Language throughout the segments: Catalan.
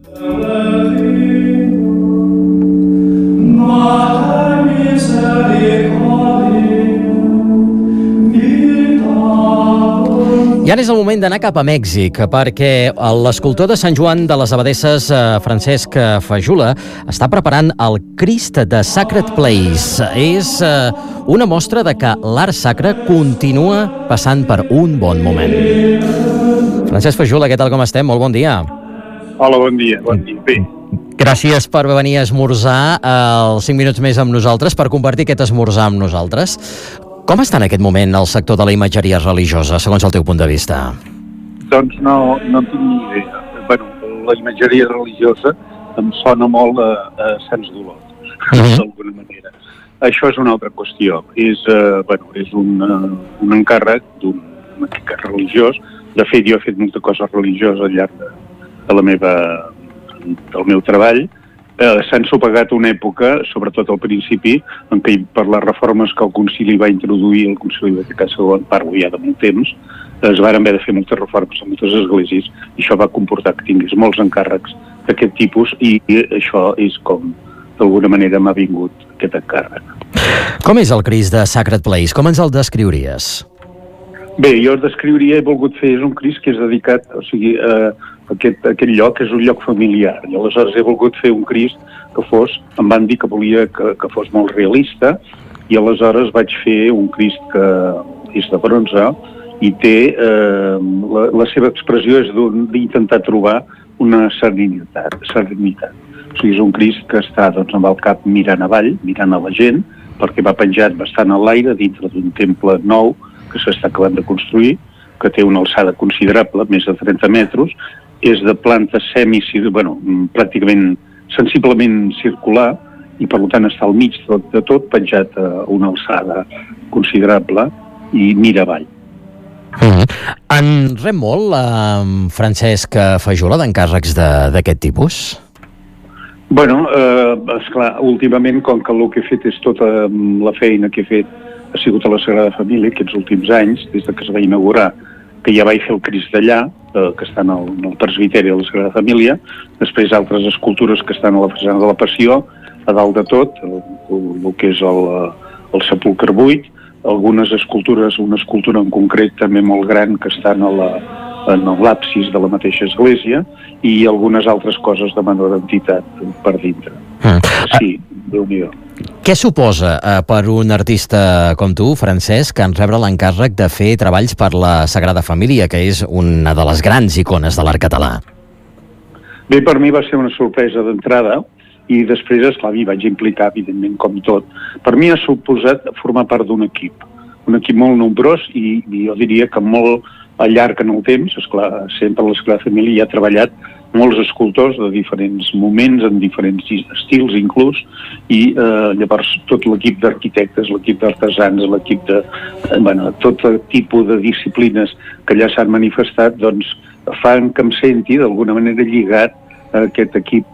I ara és el moment d'anar cap a Mèxic, perquè l'escultor de Sant Joan de les Abadesses, Francesc Fajula, està preparant el Crist de Sacred Place. És una mostra de que l'art sacre continua passant per un bon moment. Francesc Fajula, què tal, com estem? Molt bon dia. Hola, bon dia. Bé. Gràcies per venir a esmorzar els 5 minuts més amb nosaltres, per compartir aquest esmorzar amb nosaltres. Com està en aquest moment el sector de la imatgeria religiosa, segons el teu punt de vista? Doncs no en tinc ni idea. Bueno, la imatgeria religiosa em sona molt a Sants Dolors, d'alguna manera. Això és una altra qüestió. És un encàrrec d'un encàrrec religiós. De fet, jo he fet molta cosa religiosa al llarg del meu treball. S'ha ensopegat una època, sobretot al principi, en què per les reformes que el concili va introduir, el concili Vaticà II, parlo ja de molt temps, es van haver de fer moltes reformes a moltes esglésies, i això va comportar que tingués molts encàrrecs d'aquest tipus, i això és com, d'alguna manera, m'ha vingut aquest encàrrec. Com és el Crist de Sacred Place? Com ens el descriuries? Bé, jo el descriuria, he volgut fer, és un Crist que és dedicat, o sigui, aquest lloc és un lloc familiar, i aleshores he volgut fer un Crist que fos, em van dir que volia que fos molt realista, i aleshores vaig fer un Crist que és de bronze i té, la seva expressió és d'intentar trobar una serenitat. O sigui, és un Crist que està amb el cap mirant avall, mirant a la gent, perquè va penjat bastant a l'aire dintre d'un temple nou que s'està acabant de construir, que té una alçada considerable, més de 30 metres, és de planta pràcticament sensiblement circular, i per tant està al mig de tot, penjat a una alçada considerable i mira avall. En rep molt Francesc Fajula d'encàrrecs d'aquest tipus? Bueno, esclar, últimament, com que el que he fet és tota la feina que he fet ha sigut a la Sagrada Família aquests últims anys, des que es va inaugurar, que ja vaig fer el Crist d'allà, que està en el presbiteri de la Sagrada Família, després altres escultures que estan a la façana de la Passió, a dalt de tot, el que és el sepulcre buit, algunes escultures, una escultura en concret també molt gran que estan en l'absis de la mateixa església, i algunes altres coses de menor entitat per dintre. Sí, Déu-n'hi-do. Què suposa per un artista com tu, Francesc, en rebre l'encàrrec de fer treballs per la Sagrada Família, que és una de les grans icones de l'art català? Bé, per mi va ser una sorpresa d'entrada, i després, esclar, m'hi vaig implicar, evidentment, com tot. Per mi ha suposat formar part d'un equip molt nombrós, i jo diria que molt al llarg en el temps. Esclar, sempre a la Sagrada Família hi ha treballat molts escultors de diferents moments, en diferents estils inclús, i llavors tot l'equip d'arquitectes, l'equip d'artesans, l'equip de... tot tipus de disciplines que allà s'han manifestat, doncs fan que em senti d'alguna manera lligat a aquest equip,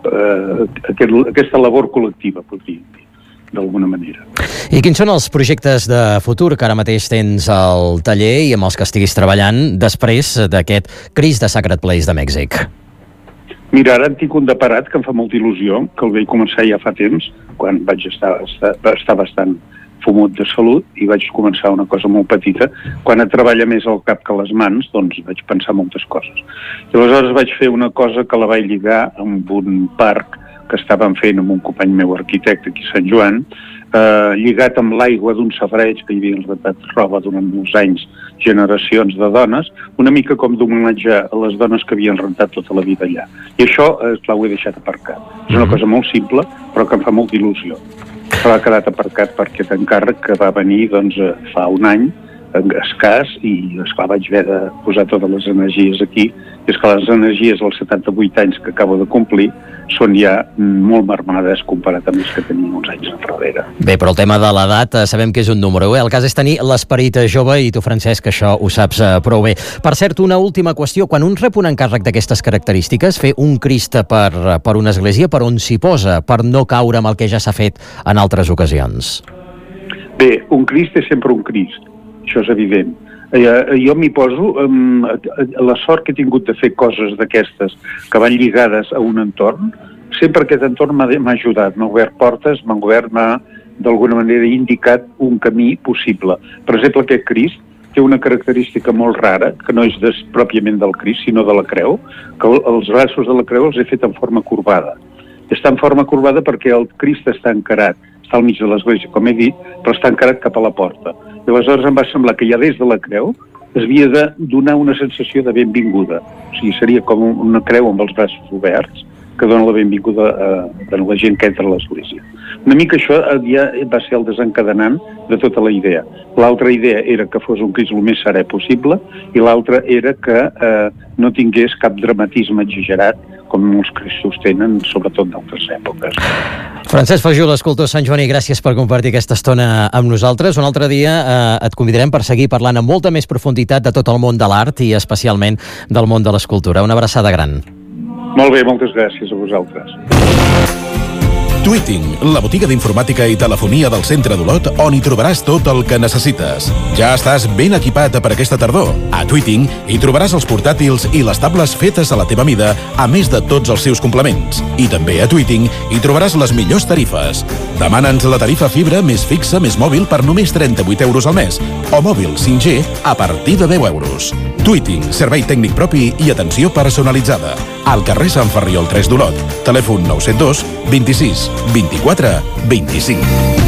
aquesta labor col·lectiva, podríem dir, d'alguna manera. I quins són els projectes de futur que ara mateix tens al taller i amb els que estiguis treballant després d'aquest Crist de Sacred Place de Mèxic? Mira, ara en tinc un de parat que em fa molta il·lusió, que el vaig començar ja fa temps, quan vaig estar bastant fumut de salut, i vaig començar una cosa molt petita. Quan et treballa més el cap que les mans, doncs vaig pensar moltes coses. I aleshores vaig fer una cosa que la vaig lligar amb un parc que estàvem fent amb un company meu arquitecte aquí a Sant Joan, lligat amb l'aigua d'un safareig que hi havien rentat roba durant molts anys, generacions de dones, una mica com d'homenatjar a les dones que havien rentat tota la vida allà. I això, clar, ho he deixat aparcat. És una cosa molt simple, però que em fa molta il·lusió. S'ha quedat aparcat per aquest encàrrec que va venir fa un any, escàs, i esclar, vaig haver de posar totes les energies aquí. I esclar, les energies als 78 anys que acabo de complir són ja molt marmades comparat amb les que tenia uns anys enrere. Bé, però el tema de l'edat sabem que és un número, El cas és tenir l'esperit jove, i tu, Francesc, això ho saps prou bé. Per cert, una última qüestió. Quan un rep un encàrrec d'aquestes característiques, fer un Crist per una església, per on s'hi posa, per no caure amb el que ja s'ha fet en altres ocasions? Bé, un Crist és sempre un Crist. Això és evident. Jo m'hi poso, la sort que he tingut de fer coses d'aquestes que van lligades a un entorn, sempre aquest entorn m'ha ajudat, m'ha obert portes, m'ha d'alguna manera indicat un camí possible. Per exemple, aquest Crist té una característica molt rara, que no és pròpiament del Crist, sinó de la creu, que els braços de la creu els he fet en forma corbada. Està en forma corbada perquè el Crist està encarat, està al mig de l'església, com he dit, però està encarat cap a la porta. I aleshores em va semblar que ja des de la creu es havia de donar una sensació de benvinguda. O sigui, seria com una creu amb els braços oberts que dona la benvinguda a la gent que entra a l'església. Una mica això ja va ser el desencadenant de tota la idea. L'altra idea era que fos un Crist el més serè possible i l'altra era que no tingués cap dramatisme exagerat com molts Cristos tenen, sobretot d'altres èpoques. Francesc Fajula, escultor santjoaní, gràcies per compartir aquesta estona amb nosaltres. Un altre dia et convidarem per seguir parlant amb molta més profunditat de tot el món de l'art i especialment del món de l'escultura. Una abraçada gran. Molt bé, moltes gràcies a vosaltres. Tweeting, la botiga d'informàtica i telefonia del centre d'Olot, on hi trobaràs tot el que necessites. Ja estàs ben equipat per aquesta tardor. A Tweeting hi trobaràs els portàtils i les tables fetes a la teva mida, a més de tots els seus complements. I també a Tweeting hi trobaràs les millors tarifes. Demana'ns la tarifa fibra més fixa més mòbil per només 38 euros al mes, o mòbil 5G a partir de 10 euros. Tweeting, servei tècnic propi i atenció personalitzada. Al carrer Sant Ferriol 3 d'Olot. Telèfon 972 26 24 25.